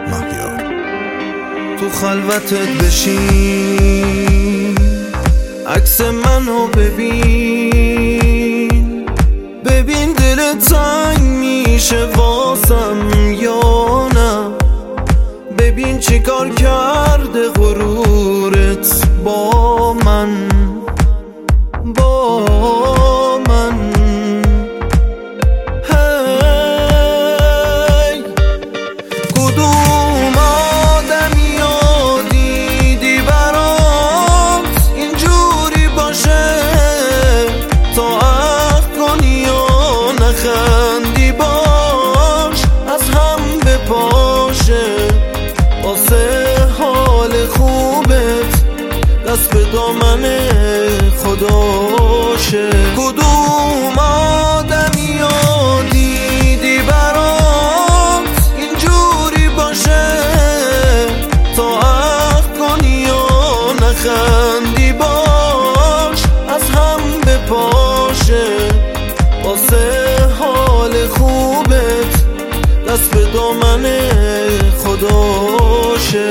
مهیار. تو خلوتت بشین، عکس منو ببین، ببین دل تنگ میشه واسم یا نه، ببین چی کار کرده غرورت با من، با من. هی کدوم آدمیو دیدی برات اینجوری باشه تا عهد کنی و نخندی باش از هم بپاشه، واسه حال خوبت دست به دامن خداشه. کدوم آدمیو دیدی برات اینجوری باشه تا عهد کنی و نخندی باش از هم بپاشه، واسه حال خوبت دست به دامن خداشه.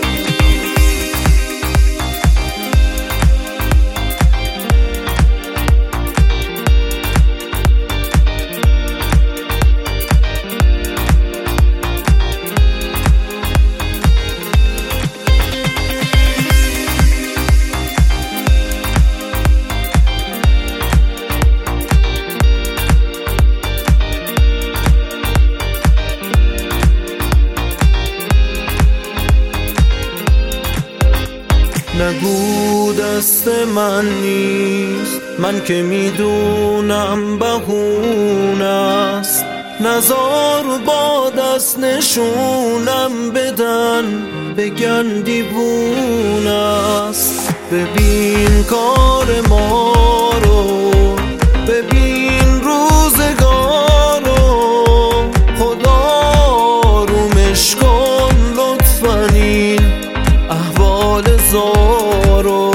نگو دست من نیست، من که میدونم بهونه است، نزار با دست نشونم بدن بگن دیوونه است. ببین کار ما رو، ببین روزگار رو، خدا رومش کن لطفاً این احوال زارو.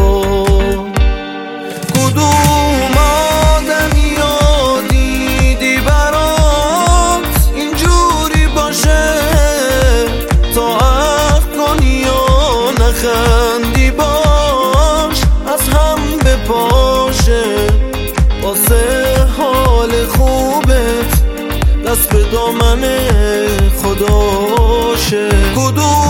کدوم آدمیو دیدی برات اینجوری باشه تا عهد کنی و نخندی باش از هم بپاشه، واسه حال خوبت دست به دامن خداشه. کدوم